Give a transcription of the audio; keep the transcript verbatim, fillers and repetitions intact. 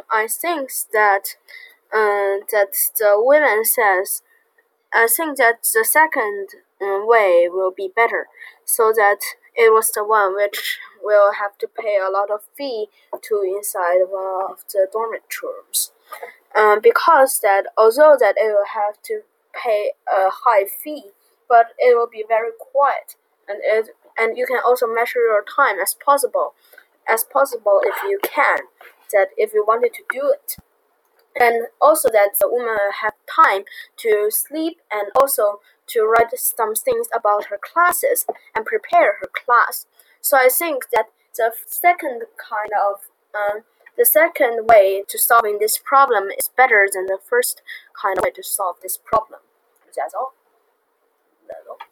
I think that uh, that the women says I think that the second um, way will be better, so that it was the one which will have to pay a lot of fee to inside one of the dormitories. Um, because that although that it will have to pay a high fee, but it will be very quiet, and it and you can also measure your time as possible, as possible if you can, that if you wanted to do it. And also that the woman have time to sleep and also to write some things about her classes and prepare her class. So I think that the second kind of um, the second way to solving this problem is better than the first kind of way to solve this problem. That's all. That's all.